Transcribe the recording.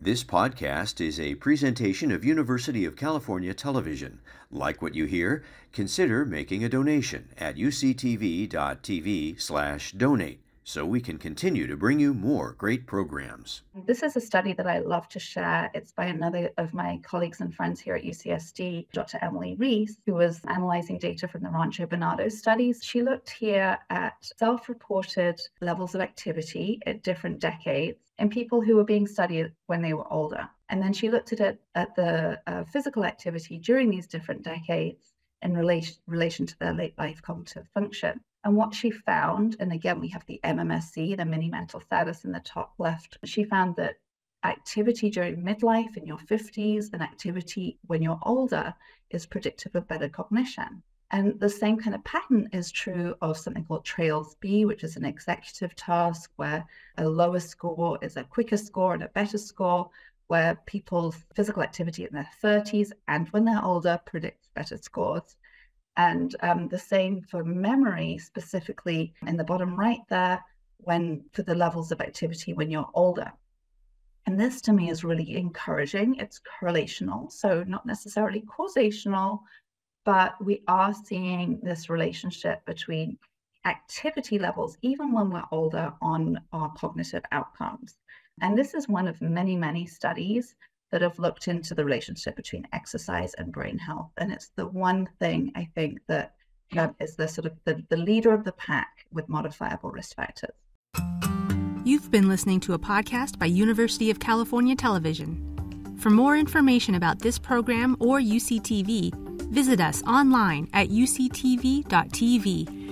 This podcast is a presentation of University of California Television. Like what you hear? Consider making a donation at uctv.tv/donate so we can continue to bring you more great programs. This is a study that I love to share. It's by another of my colleagues and friends here at UCSD, Dr. Emily Reese, who was analyzing data from the Rancho Bernardo studies. She looked here at self-reported levels of activity at different decades in people who were being studied when they were older. And then she looked at it at the physical activity during these different decades in relation to their late life cognitive function. And what she found, and again, we have the MMSE, the mini mental status in the top left, she found that activity during midlife in your 50s and activity when you're older is predictive of better cognition. And the same kind of pattern is true of something called TRAILS-B, which is an executive task where a lower score is a quicker score and a better score, where people's physical activity in their 30s and when they're older predicts better scores. And the same for memory, specifically in the bottom right there, for the levels of activity when you're older. And this to me is really encouraging. It's correlational, so not necessarily causational, but we are seeing this relationship between activity levels, even when we're older, on our cognitive outcomes. And this is one of many, many studies that have looked into the relationship between exercise and brain health. And it's the one thing I think that is the sort of the leader of the pack with modifiable risk factors. You've been listening to a podcast by University of California Television. For more information about this program or UCTV, visit us online at uctv.tv